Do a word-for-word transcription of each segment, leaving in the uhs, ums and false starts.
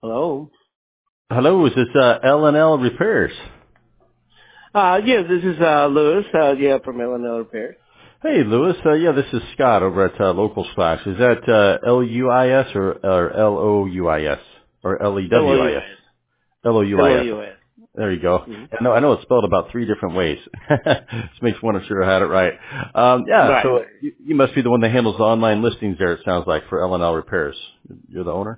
Hello. Hello, is this uh, L and L Repairs? Uh, yes, this is uh, Lewis. Uh, yeah, from Illinois Repair. Hey, Lewis. Uh, yeah, this is Scott over at uh, Local Splash. Is that uh, L U I S or, or L O U I S or L E W I S? L O U S. L O U I S. L O U S. There you go. Mm-hmm. I know, I know it's spelled about three different ways. Just makes one sure I had it right. Um, yeah, Right, so right. you, you must be the one that handles the online listings there, it sounds like, for L and L Repairs. You're the owner?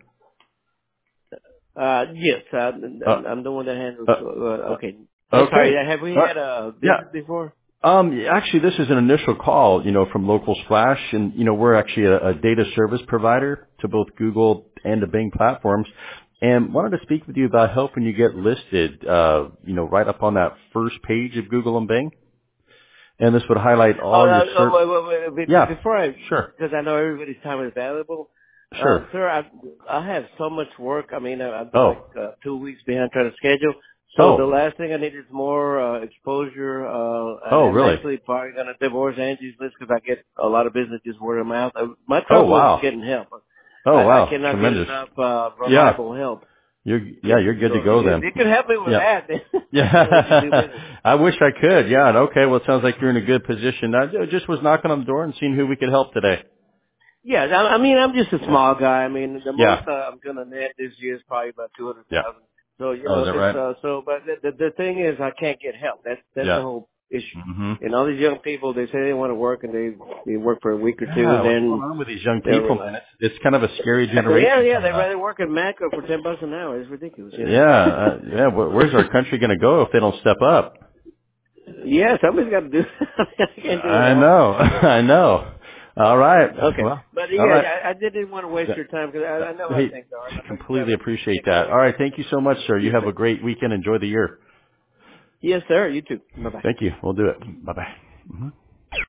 Uh, yes, uh, Uh, I'm I'm the one that handles. uh, Uh, uh, okay. I'm sorry. okay. Have we Uh, had a yeah. visit before? Um, actually, this is an initial call, you know, from Local Splash, and you know, we're actually a, a data service provider to both Google and the Bing platforms, and wanted to speak with you about helping you get listed, uh, you know, right up on that first page of Google and Bing, and this would highlight Oh, all your uh, search. oh wait, wait, wait, wait, Yeah, before I, sure, because I know everybody's time is valuable. Uh, sure. sir, I I have so much work. I mean, I- I'm like Oh, uh, two weeks behind trying to schedule. So the oh, last thing I need is more uh, exposure. Uh, and oh, I'm really? actually probably going to divorce Angie's List because I get a lot of business just word of mouth. Uh, my Oh, trouble is wow. getting help. Oh, I, I wow. cannot get Tremendous. enough uh, Yeah, reliable help. you're yeah, Yeah. you're good to So go if then. you could help me with Yeah. that, then we can do Yeah, business. I wish I could. Yeah, and okay. Well, it sounds like you're in a good position. I ju- just was knocking on the door and seeing who we could help today. Yeah, I, I mean, I'm just a Yeah, small guy. I mean, the most yeah, uh, I'm gonna net this year is probably about two hundred yeah. thousand. So you Oh, know, is that it's right? uh, so. But the, the the thing is, I can't get help. That's that's the Yeah. whole issue. Hmm. And all these young people, they say they want to work, and they they work for a week or two, Yeah. and What's going then on with these young they'll people, realize. man? It's it's kind of a scary Yeah, generation yeah, coming they'd up. rather work at Macco for ten bucks an hour. It's ridiculous, you know. Yeah, uh, yeah. Where, where's our country going to go if they don't step up? Yeah, somebody's got to do. I can't do it I all. know. I know. All right. Okay, Well. but All yeah, right. I, I didn't want to waste Yeah. your time because I, Yeah. I know how Hey, things are, and I know you got completely to appreciate make a that. All living. right. Thank you so much, sir. You Yes, have sir. a great weekend. Enjoy the year. Yes, sir. You too. Bye bye. Thank you. We'll do it. Bye bye. Hmm.